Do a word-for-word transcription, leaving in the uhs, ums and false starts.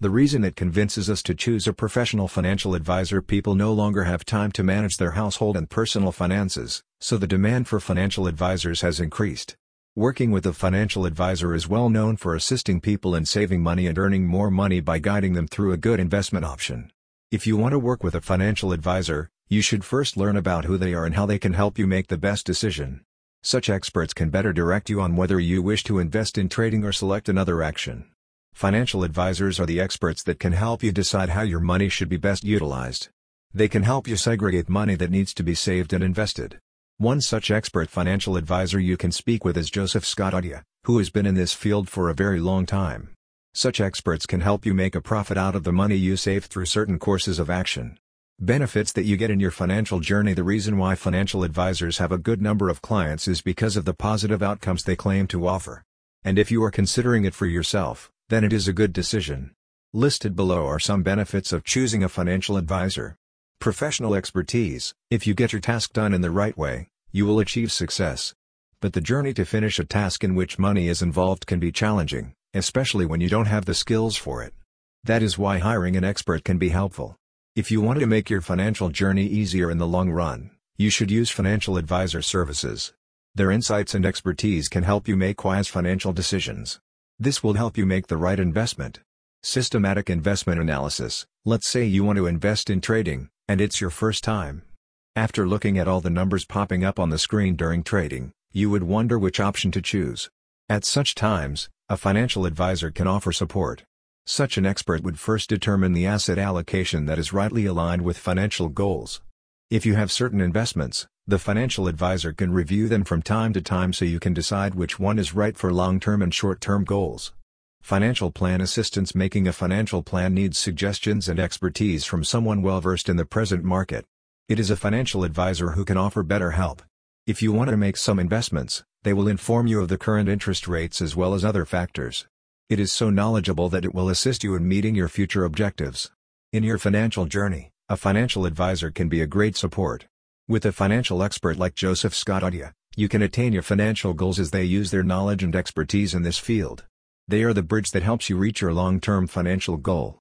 The reason it convinces us to choose a professional financial advisor: people no longer have time to manage their household and personal finances, so the demand for financial advisors has increased. Working with a financial advisor is well known for assisting people in saving money and earning more money by guiding them through a good investment option. If you want to work with a financial advisor, you should first learn about who they are and how they can help you make the best decision. Such experts can better direct you on whether you wish to invest in trading or select another action. Financial advisors are the experts that can help you decide how your money should be best utilized. They can help you segregate money that needs to be saved and invested. One such expert financial advisor you can speak with is Joseph Scott Adia, who has been in this field for a very long time. Such experts can help you make a profit out of the money you save through certain courses of action. Benefits that you get in your financial journey: the reason why financial advisors have a good number of clients is because of the positive outcomes they claim to offer. And if you are considering it for yourself, then it is a good decision. Listed below are some benefits of choosing a financial advisor. Professional expertise: if you get your task done in the right way, you will achieve success. But the journey to finish a task in which money is involved can be challenging, especially when you don't have the skills for it. That is why hiring an expert can be helpful. If you want to make your financial journey easier in the long run, you should use financial advisor services. Their insights and expertise can help you make wise financial decisions. This will help you make the right investment. Systematic investment analysis: let's say you want to invest in trading, and it's your first time. After looking at all the numbers popping up on the screen during trading, you would wonder which option to choose. At such times, a financial advisor can offer support. Such an expert would first determine the asset allocation that is rightly aligned with financial goals. If you have certain investments, the financial advisor can review them from time to time so you can decide which one is right for long-term and short-term goals. Financial plan assistance: making a financial plan needs suggestions and expertise from someone well-versed in the present market. It is a financial advisor who can offer better help. If you want to make some investments, they will inform you of the current interest rates as well as other factors. It is so knowledgeable that it will assist you in meeting your future objectives. In your financial journey, a financial advisor can be a great support. With a financial expert like Joseph Scott Adia, you can attain your financial goals as they use their knowledge and expertise in this field. They are the bridge that helps you reach your long-term financial goal.